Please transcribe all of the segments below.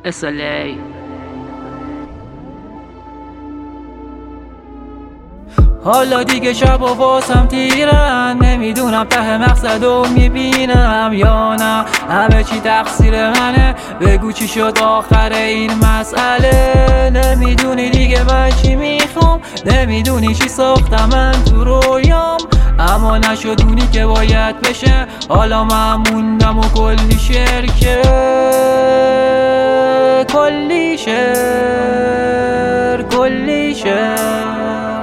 SLA. حالا دیگه شب و واسم تیرن، نمیدونم ته مقصدو میبینم یا نه همه چی تقصیر منه. بگو چی شد آخر این مسئله؟ نمیدونی دیگه من چی میخوام، نمیدونی چی ساختم من تو رویام، اما نشد اونی که باید بشه. حالا من موندم و کلی شرکه، کلی شعر، کلی شعر.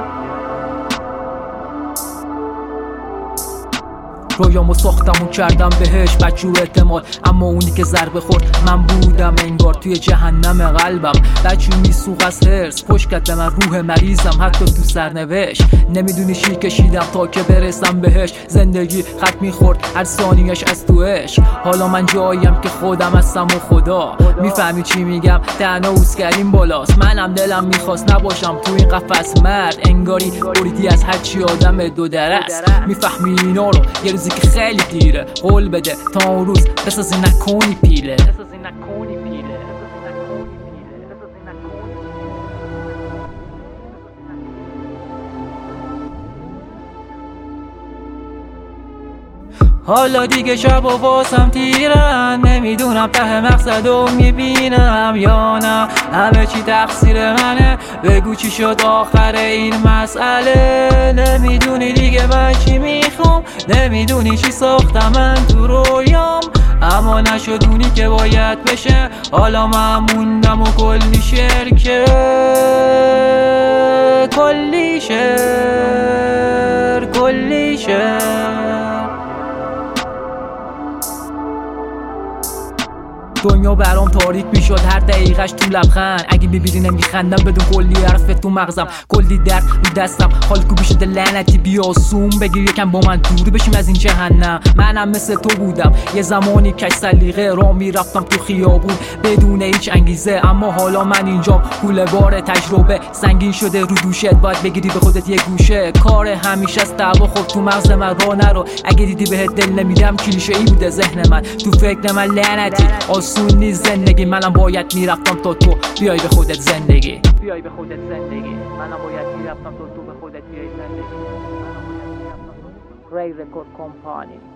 رویامو ساختم و کردم بهش بچو احتمال، اما اونی که ضربه خورد من بودم انگار توی جهنم قلبم. بچو میسوق از هرس پشت کرد من روح مریضم حتی تو سرنوشت. نمیدونی چی کشیدم تا که برسم بهش، زندگی خط میخورد هر ثانیه‌اش از تو عشق. حالا من جاییم که خودم هستم و خدا، میفهمی چی میگم؟ تنها اوسکریم بالاست. منم دلم میخواست نباشم تو این قفس مرد، انگاری بریدی از هر چی آدم دو درست. میفهمی اینا رو یه روزی که خیلی دیره، قول بده تا اون روز بسازی نکنی پیله. حالا دیگه شب و واسم تیرن، نمیدونم ته مقصدو میبینم یا نه همه چی تقصیر منه. بگو چی شد آخر این مسئله؟ نمیدونی دیگه من چی میخوام، نمیدونی چی ساختم من تو رویام، اما نشد اونی که باید بشه. حالا من موندم و کلی شرکه، کلی شعر، کلی شعر. دنیا برام تاریک میشد هر دقیقش تو لبخند، اگه میبینی نمیخندم بدون کلی حرف تو مغزم، کلی درد رو دستم، حال کوبی شده لعنتی. بیا سوم بگیر یکم با من دور بشیم از این جهنم. منم مثل تو بودم یه زمانی کج سلیقه، را میرفتم تو خیابون بدون هیچ انگیزه، اما حالا من اینجام کوله بار تجربه سنگین شده رو دوشت، باید بگیری به خودت یه گوشه. کار همیشه است دعوا خب تو مغز من را نرو، اگه دیدی بهت دل نمیدم کلیشه ای بوده ذهن من، تو فکر من لعنتی آسون نیست زندگی. منم باید میرفتم تا تو بیای به خودت زندگی، بیای به خودت زندگی. منم باید میرفتم تا تو به خودت بیای زندگی. ری رکورد کمپانی.